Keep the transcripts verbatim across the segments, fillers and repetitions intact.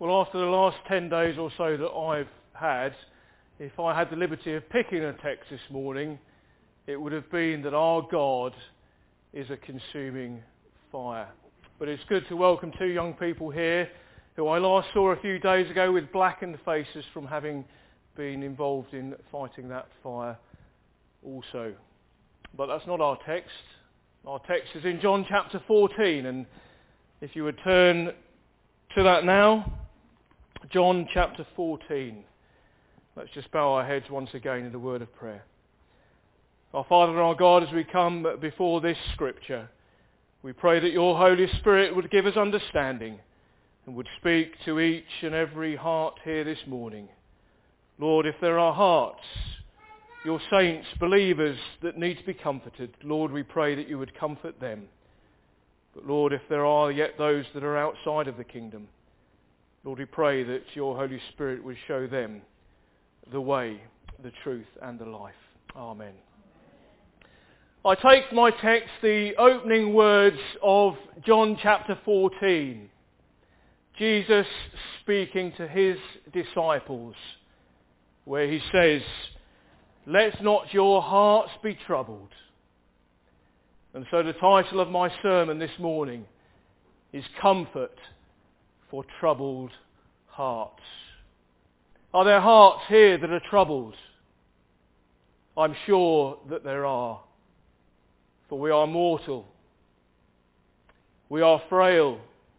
Well, after the last ten days or so that I've had, if I had the liberty of picking a text this morning, it would have been that our God is a consuming fire. But it's good to welcome two young people here who I last saw a few days ago with blackened faces from having been involved in fighting that fire also. But that's not our text. Our text is in John chapter fourteen, and if you would turn to that now, John chapter fourteen. Let's just bow our heads once again in a word of prayer. Our Father and our God, as we come before this scripture, we pray that your Holy Spirit would give us understanding and would speak to each and every heart here this morning. Lord, if there are hearts, your saints, believers that need to be comforted, Lord, we pray that you would comfort them. But Lord, if there are yet those that are outside of the kingdom, Lord, we pray that your Holy Spirit would show them the way, the truth and the life. Amen. I take for my text the opening words of John chapter fourteen. Jesus speaking to his disciples, where he says, "Let not your hearts be troubled." And so the title of my sermon this morning is Comfort for Troubled Hearts. Are there hearts here that are troubled? I'm sure that there are. For we are mortal. We are frail.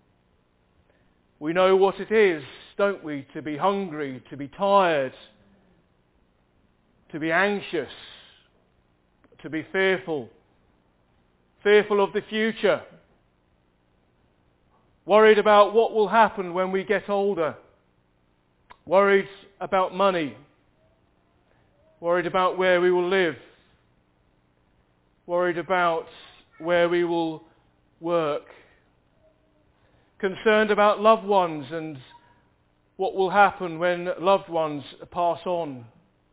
We know what it is, don't we, to be hungry, to be tired, to be anxious, to be fearful, fearful of the future, worried about what will happen when we get older, worried about money, worried about where we will live, worried about where we will work, concerned about loved ones and what will happen when loved ones pass on.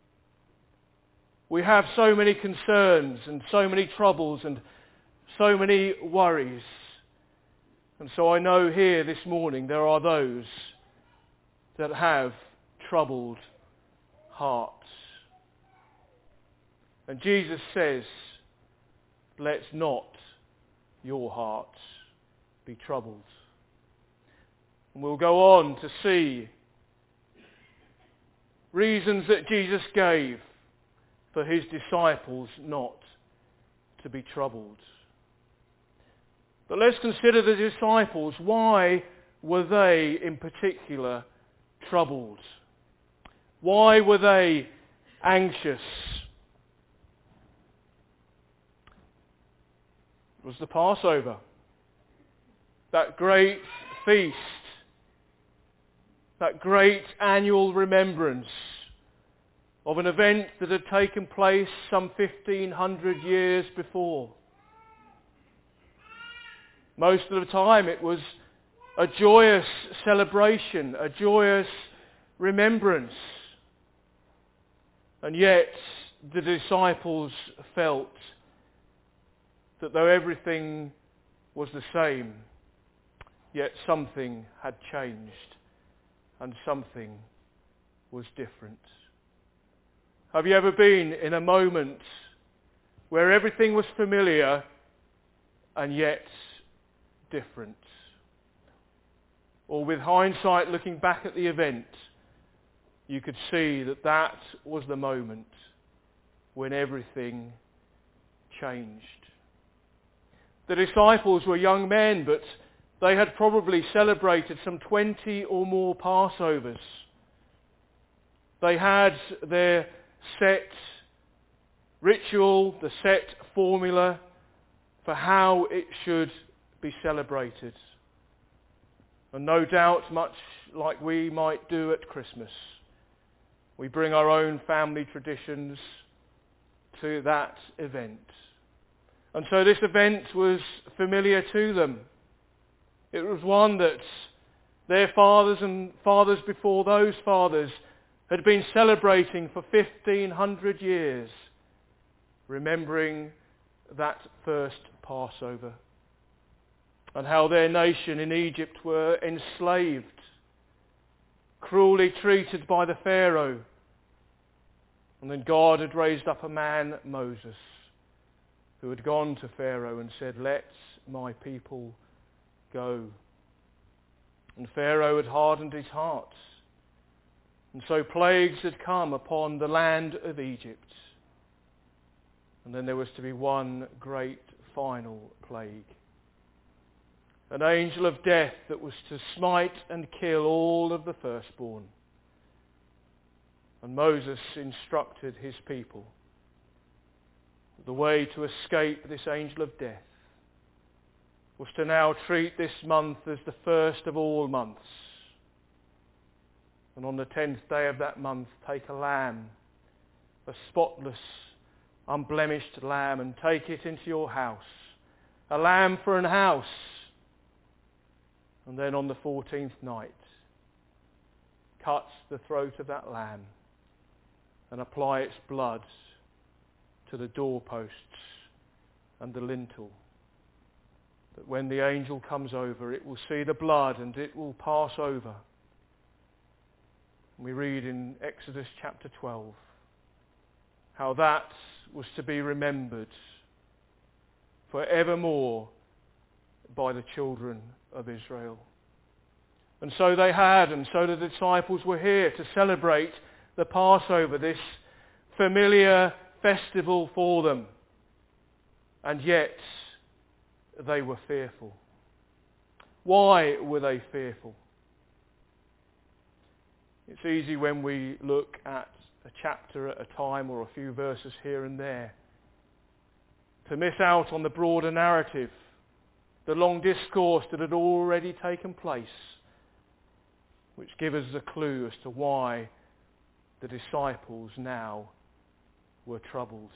We have so many concerns and so many troubles and so many worries. And so I know here this morning there are those that have troubled hearts. And Jesus says, "Let not your hearts be troubled." And we'll go on to see reasons that Jesus gave for his disciples not to be troubled. But let's consider the disciples. Why were they in particular troubled? Why were they anxious? It was the Passover, that great feast, that great annual remembrance of an event that had taken place some fifteen hundred years before. Most of the time it was a joyous celebration, a joyous remembrance. And yet the disciples felt that though everything was the same, yet something had changed and something was different. Have you ever been in a moment where everything was familiar and yet different? Or with hindsight, looking back at the event, you could see that that was the moment when everything changed. The disciples were young men, but they had probably celebrated some twenty or more Passovers. They had their set ritual, the set formula for how it should be celebrated. And no doubt, much like we might do at Christmas, we bring our own family traditions to that event. And so this event was familiar to them. It was one that their fathers and fathers before those fathers had been celebrating for fifteen hundred years, remembering that first Passover, and how their nation in Egypt were enslaved cruelly treated by the Pharaoh. And then God had raised up a man, Moses, who had gone to Pharaoh and said, "Let my people go." And Pharaoh had hardened his heart. And so plagues had come upon the land of Egypt. And then there was to be one great final plague. An angel of death that was to smite and kill all of the firstborn. And Moses instructed his people that the way to escape this angel of death was to now treat this month as the first of all months. And on the tenth day of that month, take a lamb, a spotless, unblemished lamb, and take it into your house. A lamb for an house. And then on the fourteenth night, cut the throat of that lamb and apply its blood to the doorposts and the lintel. That when the angel comes over, it will see the blood and it will pass over. We read in Exodus chapter twelve how that was to be remembered forevermore by the children of Israel. And so they had, and so the disciples were here to celebrate the Passover, this familiar festival for them. And yet they were fearful. Why were they fearful? It's easy when we look at a chapter at a time or a few verses here and there to miss out on the broader narrative, the long discourse that had already taken place, which gives us a clue as to why the disciples now were troubled.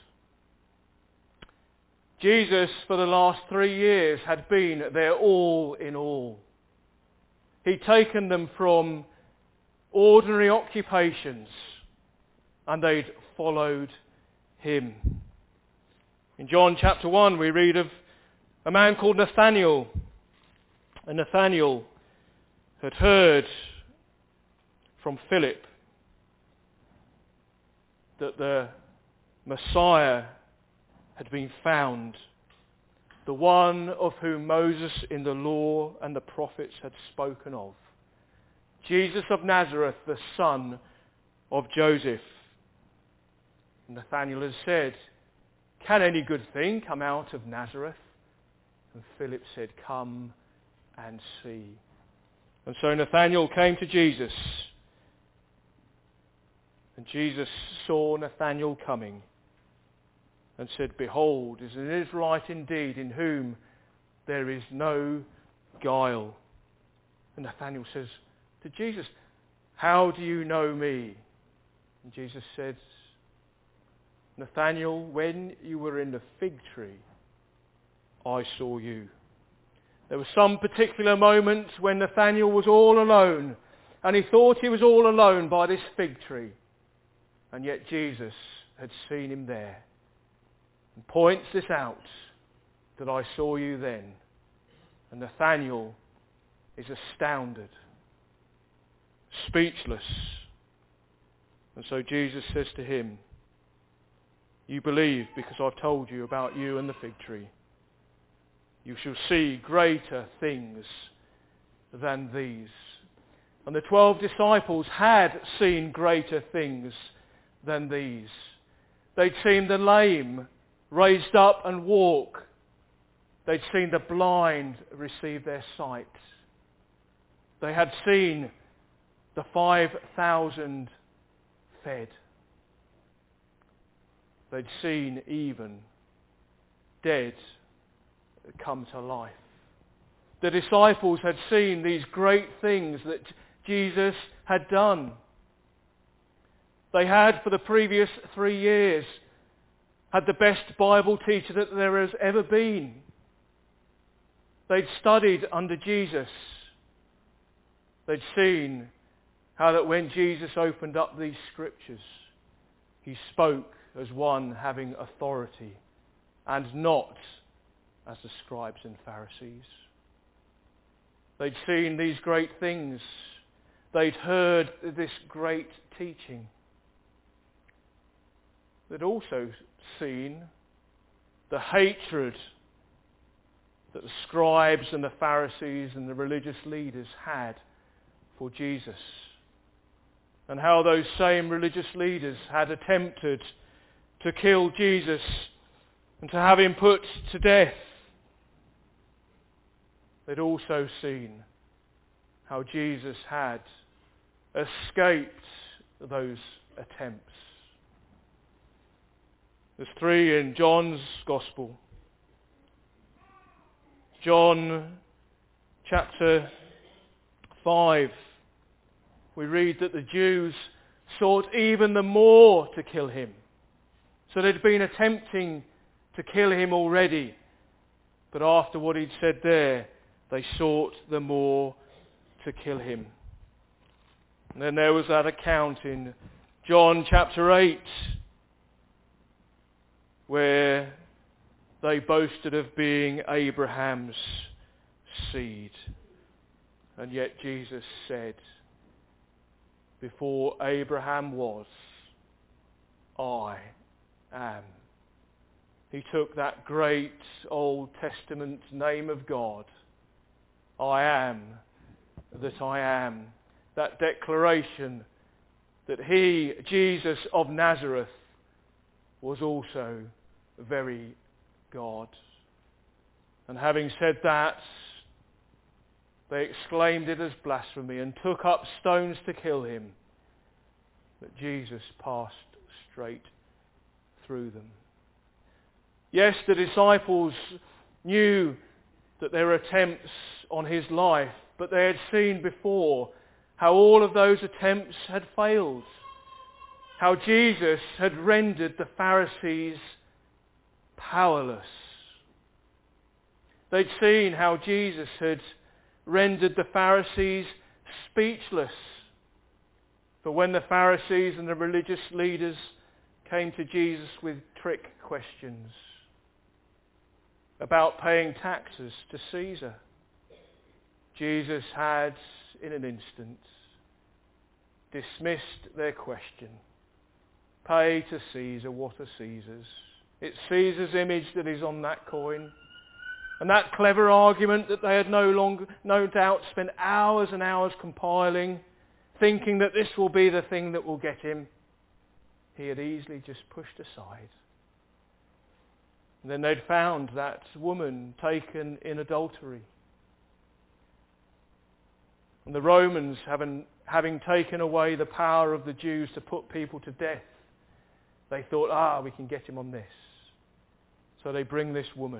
Jesus, for the last three years, had been their all in all. He'd taken them from ordinary occupations and they'd followed him. In John chapter one we read of a man called Nathanael. And Nathanael had heard from Philip that the Messiah had been found, the one of whom Moses in the law and the prophets had spoken of. Jesus of Nazareth, the son of Joseph. Nathanael has said, "Can any good thing come out of Nazareth?" And Philip said, "Come and see." And so Nathanael came to Jesus. And Jesus saw Nathanael coming and said, "Behold, is an Israelite indeed, in whom there is no guile." And Nathanael says to Jesus, "How do you know me?" And Jesus said, "Nathanael, when you were in the fig tree, I saw you." There was some particular moment when Nathanael was all alone, and he thought he was all alone by this fig tree. And yet Jesus had seen him there and points this out, that I saw you then. And Nathanael is astounded, speechless. And so Jesus says to him, "You believe because I've told you about you and the fig tree. You shall see greater things than these." And the twelve disciples had seen greater things than these. They'd seen the lame raised up and walk. They'd seen the blind receive their sight. They had seen the five thousand fed. They'd seen even dead come to life. The disciples had seen these great things that Jesus had done. They had, for the previous three years, had the best Bible teacher that there has ever been. They'd studied under Jesus. They'd seen how that when Jesus opened up these scriptures, he spoke as one having authority and not as the scribes and Pharisees. They'd seen these great things. they'd heard this great teaching. They'd also seen the hatred that the scribes and the Pharisees and the religious leaders had for Jesus, and how those same religious leaders had attempted to kill Jesus and to have him put to death. They'd also seen how Jesus had escaped those attempts. There's three in John's Gospel. John chapter five, we read that the Jews sought even the more to kill him. So they'd been attempting to kill him already. But after what he'd said there, they sought the more to kill him. And then there was that account in John chapter eight, where they boasted of being Abraham's seed. And yet Jesus said, before Abraham was, I am. He took that great Old Testament name of God, I am that I am, that declaration that he, Jesus of Nazareth, was also very God. And having said that, they exclaimed it as blasphemy and took up stones to kill him. But Jesus passed straight through them. Yes, the disciples knew that there were attempts on his life, but they had seen before how all of those attempts had failed. How Jesus had rendered the Pharisees powerless. They'd seen how Jesus had rendered the Pharisees speechless. But when the Pharisees and the religious leaders came to Jesus with trick questions about paying taxes to Caesar, Jesus had, in an instant, dismissed their question. Pay to Caesar what are Caesar's. It's Caesar's image that is on that coin. And that clever argument that they had no longer, no doubt spent hours and hours compiling, thinking that this will be the thing that will get him, he had easily just pushed aside. And then they'd found that woman taken in adultery. And the Romans, having, having taken away the power of the Jews to put people to death, they thought, ah, we can get him on this. So they bring this woman.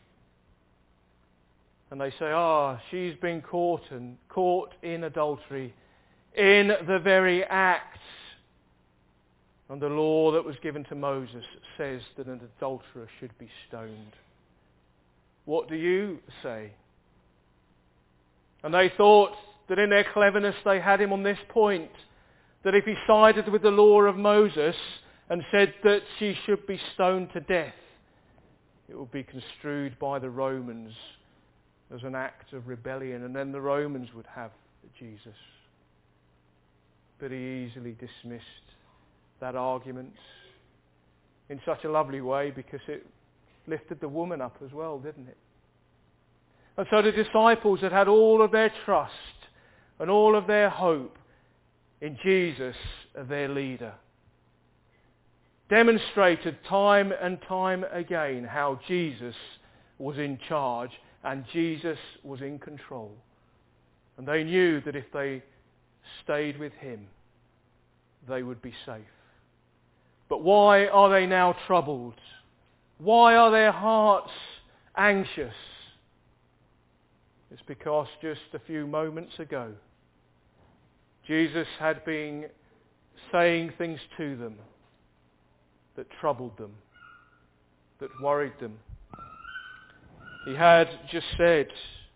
And they say, ah, she's been caught and caught in adultery in the very act. And the law that was given to Moses says that an adulterer should be stoned. What do you say? And they thought that in their cleverness they had him on this point, that if he sided with the law of Moses and said that she should be stoned to death, it would be construed by the Romans as an act of rebellion, and then the Romans would have Jesus. But he easily dismissed that argument in such a lovely way, because it lifted the woman up as well, didn't it? And so the disciples had had all of their trust and all of their hope in Jesus, their leader. Demonstrated time and time again how Jesus was in charge and Jesus was in control. And they knew that if they stayed with him, they would be safe. But why are they now troubled? Why are their hearts anxious? It's because just a few moments ago, Jesus had been saying things to them that troubled them, that worried them. He had just said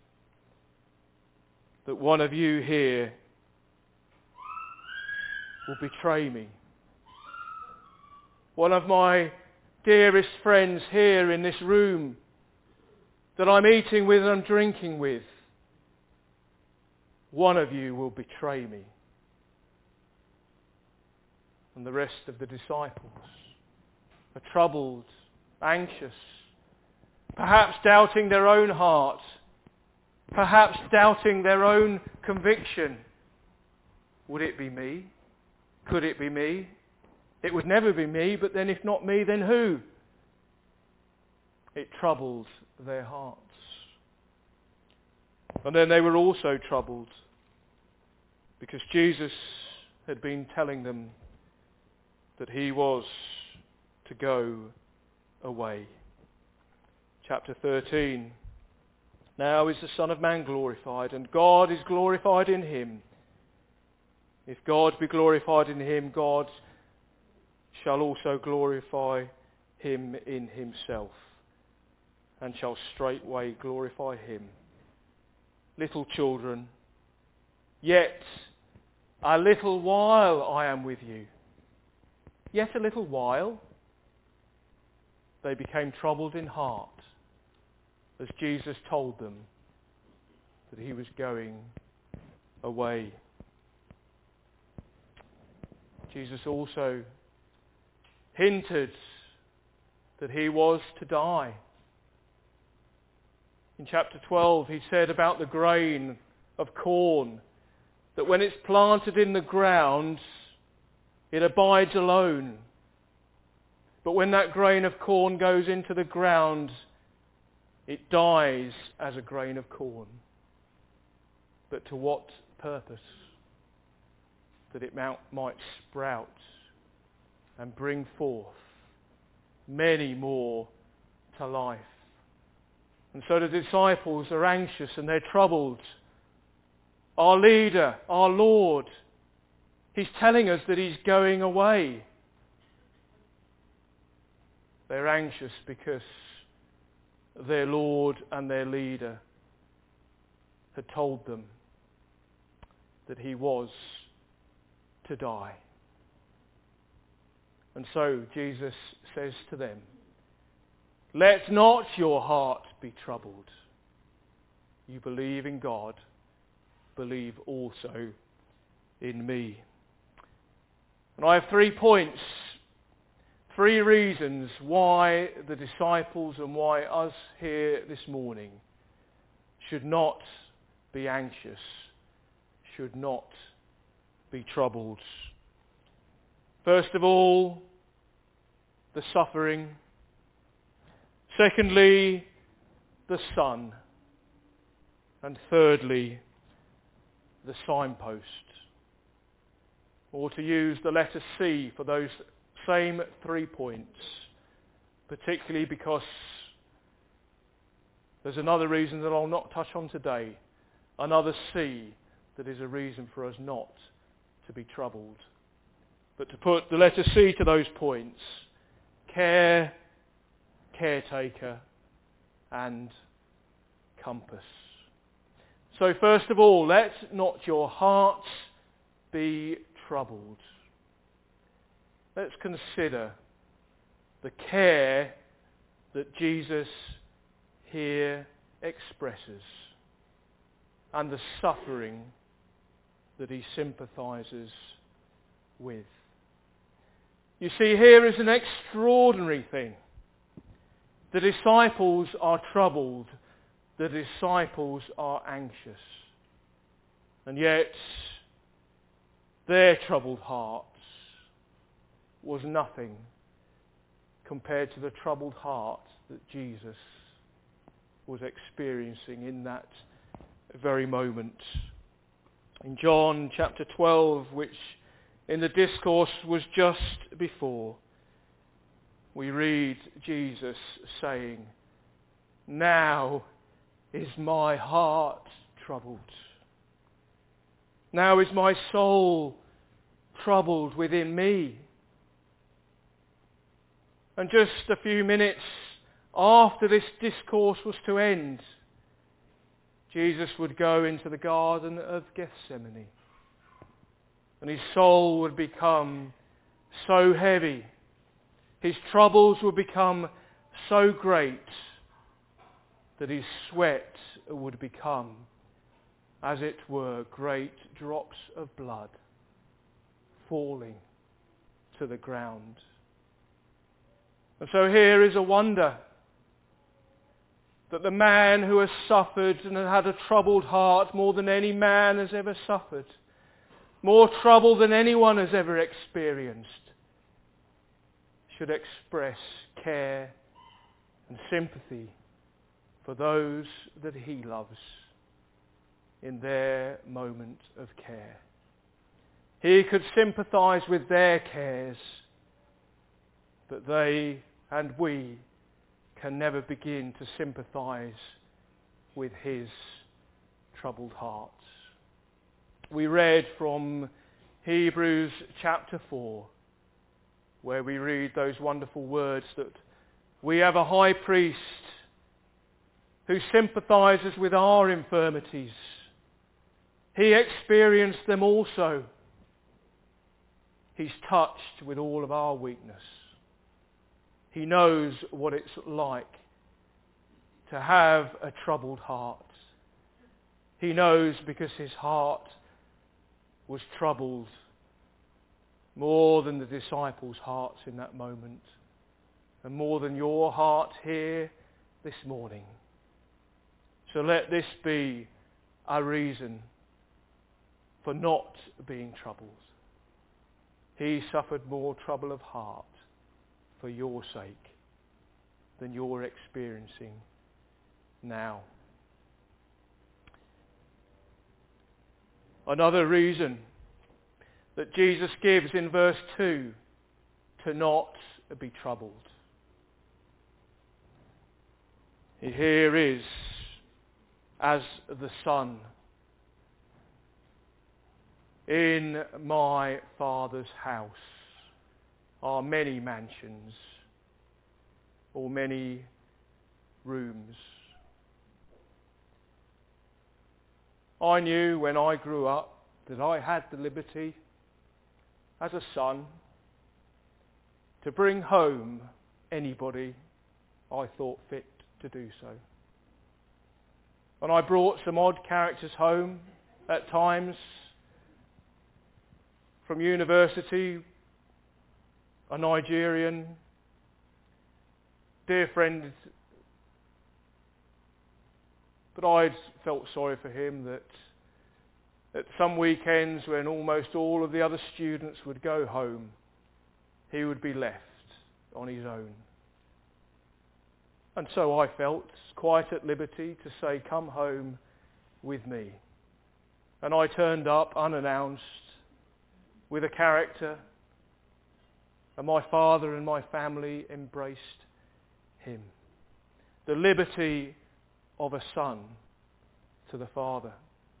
that one of you here will betray me. One of my dearest friends here in this room that I'm eating with and I'm drinking with, one of you will betray me. and the rest of the disciples are troubled, anxious, perhaps doubting their own heart, perhaps doubting their own conviction. Would it be me? Could it be me? It would never be me, but then if not me, then who? It troubled their hearts. And then they were also troubled because Jesus had been telling them that he was to go away. Chapter thirteen. Now is the Son of Man glorified, and God is glorified in him. If God be glorified in him, God shall also glorify him in himself, and shall straightway glorify him. Little children, yet a little while I am with you. Yet a little while. They became troubled in heart as Jesus told them that he was going away. Jesus also hinted that he was to die. In chapter twelve, he said about the grain of corn that when it's planted in the ground, it abides alone. But when that grain of corn goes into the ground, it dies as a grain of corn. But to what purpose? That it might sprout and bring forth many more to life. And so the disciples are anxious and they're troubled. Our leader, our Lord, he's telling us that he's going away. They're anxious because their Lord and their leader had told them that he was to die. And so Jesus says to them, let not your heart be troubled. You believe in God, believe also in me. And I have three points, three reasons why the disciples and why us here this morning should not be anxious, should not be troubled. First of all, the suffering. Secondly, the Son. And thirdly, the signpost. Or to use the letter C for those same three points, particularly because there's another reason that I'll not touch on today, another C that is a reason for us not to be troubled. But to put the letter C to those points, care, caretaker, and compass. So first of all, let not your hearts be troubled. Let's consider the care that Jesus here expresses and the suffering that he sympathizes with. You see, here is an extraordinary thing. The disciples are troubled. The disciples are anxious. And yet, their troubled hearts was nothing compared to the troubled heart that Jesus was experiencing in that very moment. In John chapter twelve, which in the discourse was just before, we read Jesus saying, now is my heart troubled. Now is my soul troubled within me. And just a few minutes after this discourse was to end, Jesus would go into the Garden of Gethsemane. And his soul would become so heavy. His troubles would become so great that his sweat would become, as it were, great drops of blood falling to the ground. And so here is a wonder that the man who has suffered and had a troubled heart more than any man has ever suffered, more trouble than anyone has ever experienced, should express care and sympathy for those that he loves in their moment of care. He could sympathise with their cares, but they and we can never begin to sympathise with his troubled heart. We read from Hebrews chapter four, where we read those wonderful words that we have a high priest who sympathises with our infirmities. He experienced them also. He's touched with all of our weakness. He knows what it's like to have a troubled heart. He knows because his heart was troubled more than the disciples' hearts in that moment, and more than your heart here this morning. So let this be a reason for not being troubled. He suffered more trouble of heart for your sake than you're experiencing now. Another reason that Jesus gives in verse two to not be troubled. Here is, as the Son, in my Father's house are many mansions or many rooms. I knew when I grew up that I had the liberty as a son to bring home anybody I thought fit to do so. And I brought some odd characters home at times from university, a Nigerian, dear friend, but I'd felt sorry for him that at some weekends when almost all of the other students would go home, he would be left on his own. And so I felt quite at liberty to say, come home with me. And I turned up unannounced with a character, and my father and my family embraced him. The liberty of a son to the father.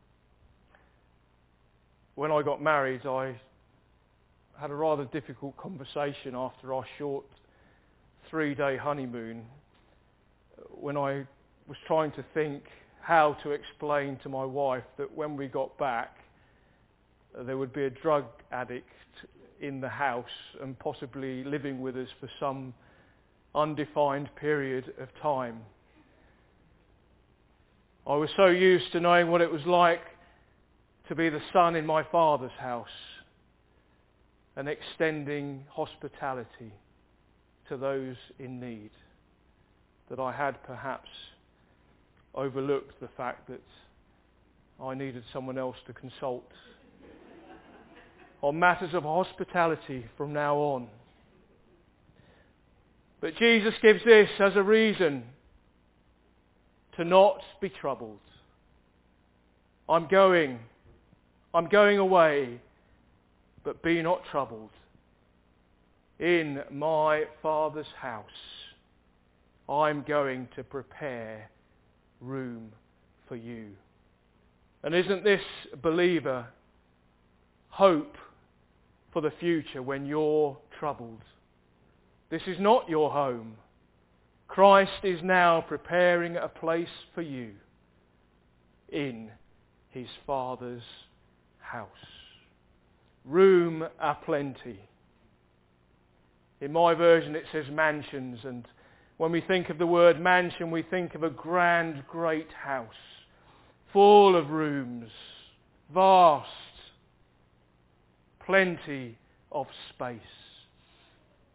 When I got married, I had a rather difficult conversation after our short three-day honeymoon, when I was trying to think how to explain to my wife that when we got back, there would be a drug addict in the house and possibly living with us for some undefined period of time. I was so used to knowing what it was like to be the son in my father's house and extending hospitality to those in need, that I had perhaps overlooked the fact that I needed someone else to consult on matters of hospitality from now on. But Jesus gives this as a reason to not be troubled. I'm going, I'm going away, but be not troubled. In my Father's house, I'm going to prepare room for you. And isn't this, believer, hope for the future when you're troubled? This is not your home. Christ is now preparing a place for you in his Father's house. Room aplenty. In my version it says mansions, and when we think of the word mansion, we think of a grand, great house, full of rooms, vast, plenty of space.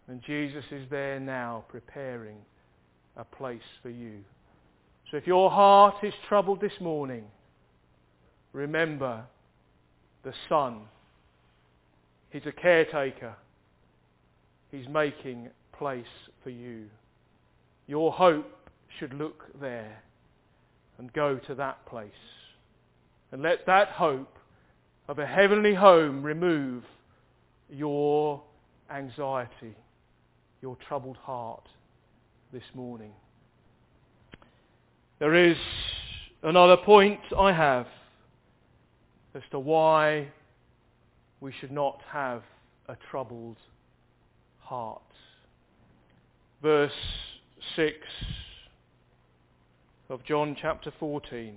And Jesus is there now preparing a place for you. So if your heart is troubled this morning, remember the Son. He's a caretaker. He's making place for you. Your hope should look there and go to that place. And let that hope of a heavenly home remove your anxiety, your troubled heart this morning. There is another point I have as to why we should not have a troubled heart. Verse six of John chapter fourteen.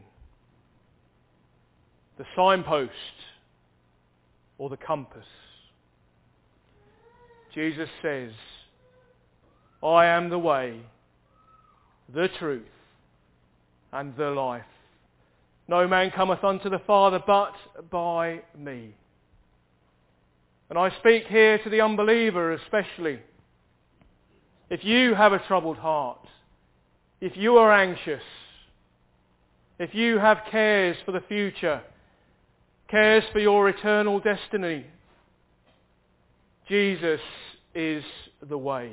The signpost or the compass. Jesus says, I am the way, the truth, and the life. No man cometh unto the Father but by me. And I speak here to the unbeliever especially. If you have a troubled heart, if you are anxious, if you have cares for the future, cares for your eternal destiny, Jesus is the way.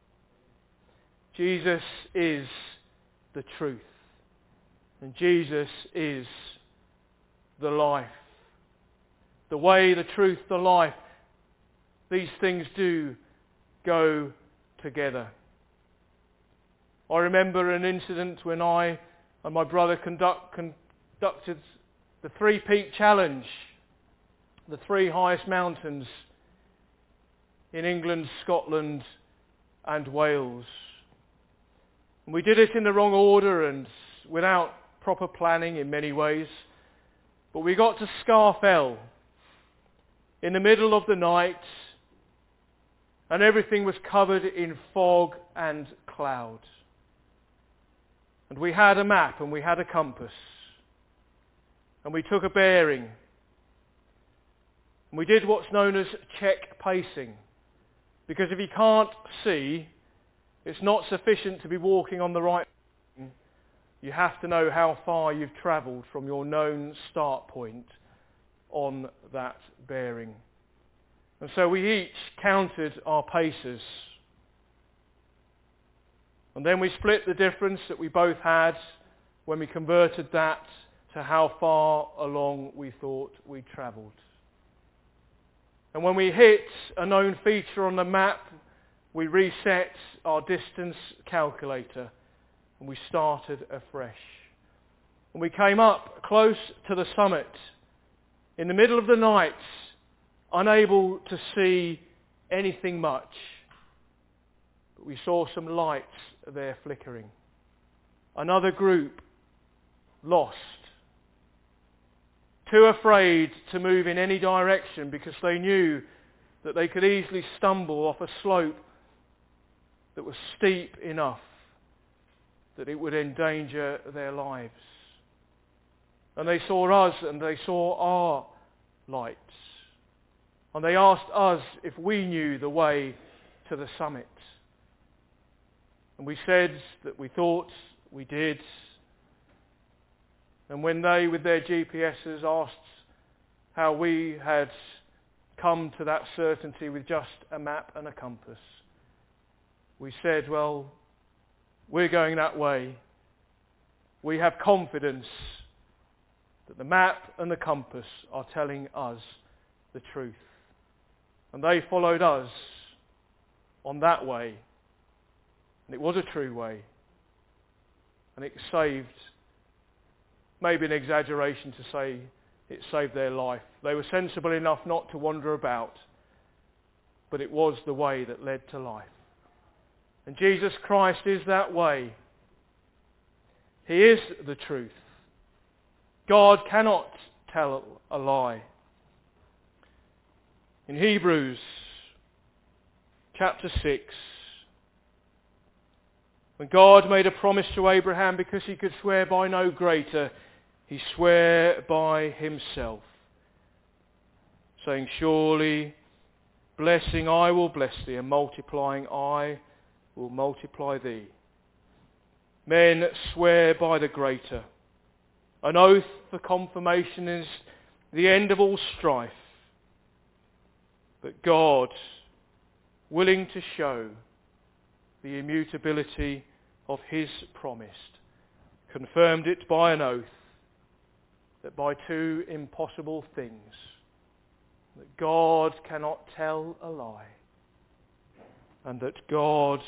Jesus is the truth. And Jesus is the life. The way, the truth, the life. These things do go together. I remember an incident when I and my brother conduct, conducted the Three Peak Challenge, the three highest mountains in England, Scotland and Wales. And we did it in the wrong order and without proper planning in many ways. But we got to Scafell in the middle of the night and everything was covered in fog and cloud. And we had a map and we had a compass. And we took a bearing. And we did what's known as check pacing. Because if you can't see, it's not sufficient to be walking on the right. You have to know how far you've travelled from your known start point on that bearing. And so we each counted our paces. And then we split the difference that we both had when we converted that to how far along we thought we travelled. And when we hit a known feature on the map, we reset our distance calculator and we started afresh. And we came up close to the summit in the middle of the night, unable to see anything much. But we saw some lights there flickering. Another group lost, too afraid to move in any direction because they knew that they could easily stumble off a slope that was steep enough that it would endanger their lives. And they saw us and they saw our lights. And they asked us if we knew the way to the summit. And we said that we thought we did. And when they, with their G P Ses, asked how we had come to that certainty with just a map and a compass, we said, well, we're going that way. We have confidence that the map and the compass are telling us the truth. And they followed us on that way. And it was a true way. And it saved, maybe an exaggeration to say it saved their life. They were sensible enough not to wander about. But it was the way that led to life. And Jesus Christ is that way. He is the truth. God cannot tell a lie. In Hebrews chapter six, when God made a promise to Abraham because he could swear by no greater, he swore by himself, saying, surely Blessing I will bless thee, and multiplying I will multiply thee. Men swear by the greater. An oath for confirmation is the end of all strife. But God, willing to show the immutability of his promise, confirmed it by an oath, that by two impossible things, that God cannot tell a lie, and that God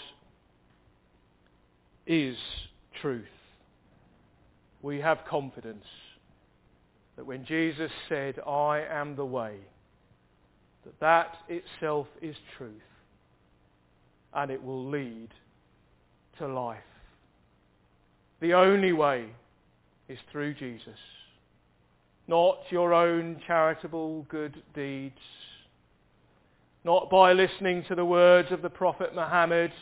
is truth. We have confidence that when Jesus said, I am the way, that that itself is truth, and it will lead to life. The only way is through Jesus. Not your own charitable good deeds, not by listening to the words of the Prophet Muhammad,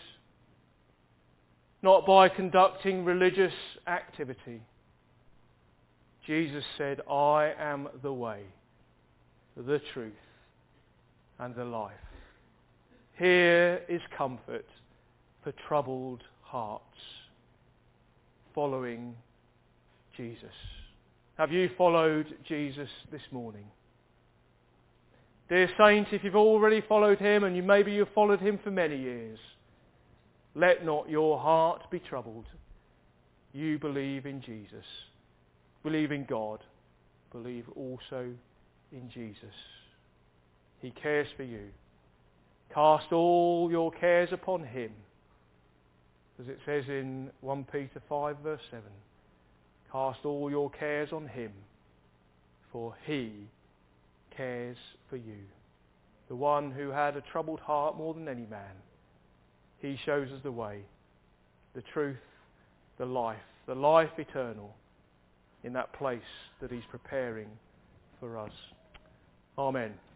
not by conducting religious activity. Jesus said, I am the way, the truth, and the life. Here is comfort for troubled hearts, following Jesus. Have you followed Jesus this morning? Dear saint, if you've already followed him, and you maybe you've followed him for many years, let not your heart be troubled. You believe in Jesus. Believe in God. Believe also in Jesus. He cares for you. Cast all your cares upon him. As it says in First Peter five verse seven. Cast all your cares on him, for he cares for you. The one who had a troubled heart more than any man. He shows us the way, the truth, the life, the life eternal in that place that he's preparing for us. Amen.